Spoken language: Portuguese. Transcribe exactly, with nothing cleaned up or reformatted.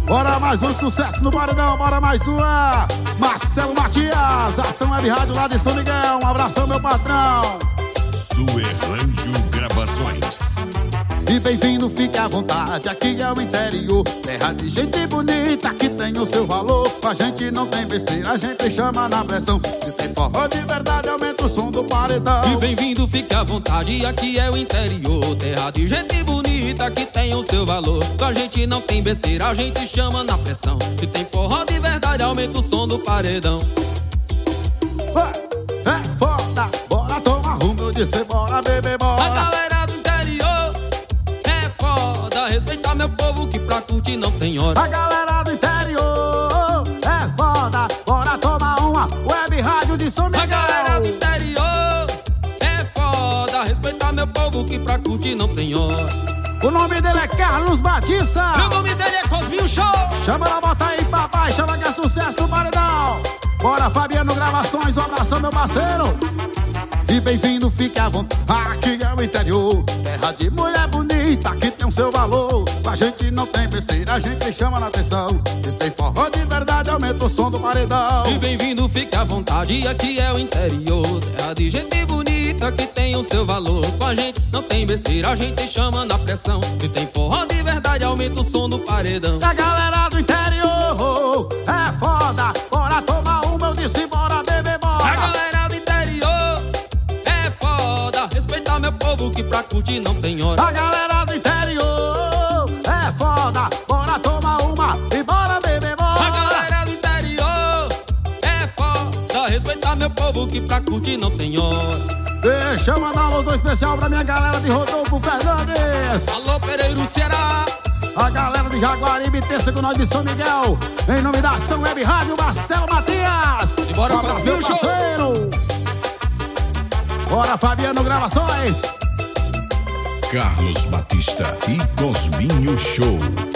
Bora mais um sucesso no Paredão, bora mais uma. Marcelo Matias, Ação Web Rádio lá de São Miguel. Um abração, meu patrão. Suerlândio Gravações. E bem-vindo, fique à vontade, aqui é o interior. Terra de gente bonita que tem o seu valor. A gente não tem besteira, a gente chama na pressão. Se tem forró de verdade, aumenta o som do paredão. E bem-vindo, fique à vontade, aqui é o interior. Terra de gente bonita que tem o seu valor. A gente não tem besteira, a gente chama na pressão. Se tem forró de verdade, aumenta o som do paredão. É, é foda, bora tomar rumo, eu disse bora beber, bora. A galera do interior é foda, respeitar meu povo que pra curtir não tem hora. A galera do interior é foda, bora tomar uma Web Rádio de São Miguel. A galera do interior é foda, respeitar meu povo que pra curtir não tem hora. O nome dele é Carlos Batista. Meu nome dele é Cosminho Show. Chama lá, bota aí, papai, chama que é sucesso do paredão. Bora, Fabiano Gravações, um abração, meu parceiro. E bem-vindo, fique à vontade, aqui é o interior. Terra de mulher bonita que tem o seu valor. A gente não tem besteira, a gente chama na atenção. Se tem forró de verdade, aumenta o som do paredão. E bem-vindo, fique à vontade, aqui é o interior. Terra de gente bonita que tem o seu valor. Com a gente não tem besteira, a gente chama na pressão. Se tem forró de verdade, aumenta o som do paredão. A galera do interior é foda, bora tomar uma, eu disse bora beber, bora. A galera do interior é foda, respeitar meu povo que pra curtir não tem hora. A galera do interior é foda, bora tomar uma e bora beber, bora. A galera do interior é foda, respeitar meu povo que pra curtir não tem hora. Deixa eu mandar um alô especial pra minha galera de Rodolfo Fernandes. Alô, Pereira, Ceará. A galera de Jaguaribe, terça com nós de São Miguel. Em nome da Ação Web Rádio, Marcelo Matias. E bora um abraço, meu parceiro. Bora, Fabiano Gravações. Carlos Batista e Cosminho Show.